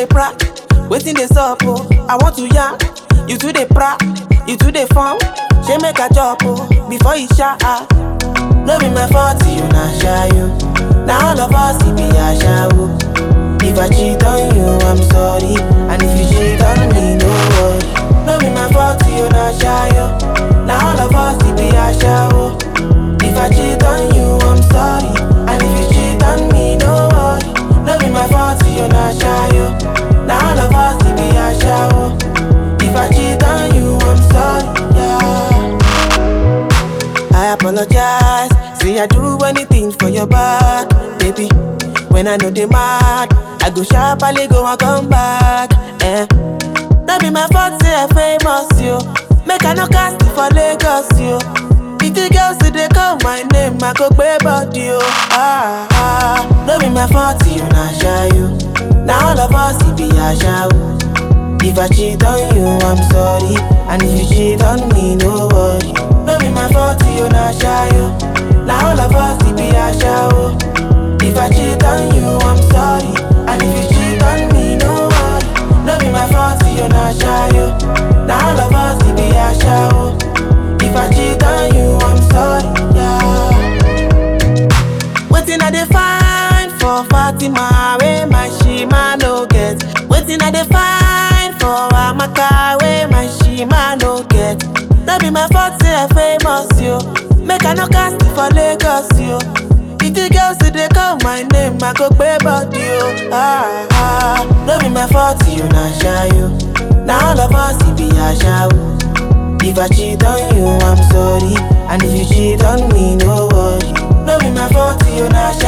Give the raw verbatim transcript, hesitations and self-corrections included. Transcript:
dey pra, waiting dey sup oh. I want to yarn, you too dey pra, you too dey fun. She make a chop oh, before you shout. No be my fault, you not shy you. Now all of us it be a show. If I cheat on you, I'm sorry. And if you cheat on me, no worry. No be my fault, you not shy you. Now all of us it be a show. If I cheat on you, I'm sorry. And if you cheat on me, no worry. No be my fault, you not shy you. Now all of us it be a show. If I cheat on you, I'm sorry. Yeah. I apologize. Say I do anything for your back, baby. When I know they mad, I go sharply go and come back. Eh. That be my fault, say I famous you. Make I no cast it for Lagos you. If the girls say they call my name, I go pay about you. Ah ah, that be my fault, you not shy you. Now all of us it be a show. If I cheat on you, I'm sorry. And if you cheat on me, no worry. No be my fault, you not shy you. Now all of us it be a show. If I cheat on you, I'm sorry. And if you cheat on me, no worry. No be my fault, you not shy you. Now all of us it be a show. If I cheat on you, I'm sorry. Yeah. Waiting I dey find for Fatima, where my shima no get. Waiting I dey find for Amaka, where my shima no get. That be my fault, say I famous you. Make I no cast it for Lagos you. If the girls say they call my name, I go pay about you. Ah ah, no be my fault, you not shy you. Now all of us it be a show. If I cheat on you, I'm sorry. And if you cheat on me, no worry. No be my fault, you not